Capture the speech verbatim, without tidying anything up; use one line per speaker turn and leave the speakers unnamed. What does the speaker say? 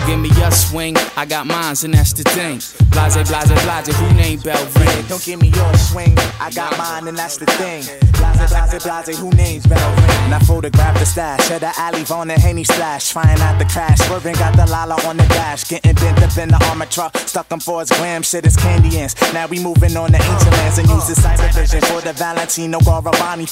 give me your swing, I got mines, and that's the thing. Blase, blase, blase, who named Belvin?
Don't give me your swing, I got mine, and that's the thing. Blase, blase, blase, who names Belvin? And I photographed the stash, had the alley on the Henny splash, trying out the crash, swerving, got the Lala on the dash, getting bent up in the armor truck, stuck on for its glam, shit is candy ants. Now we moving on to ancient lands and use the cyber vision for the Valentino Garavani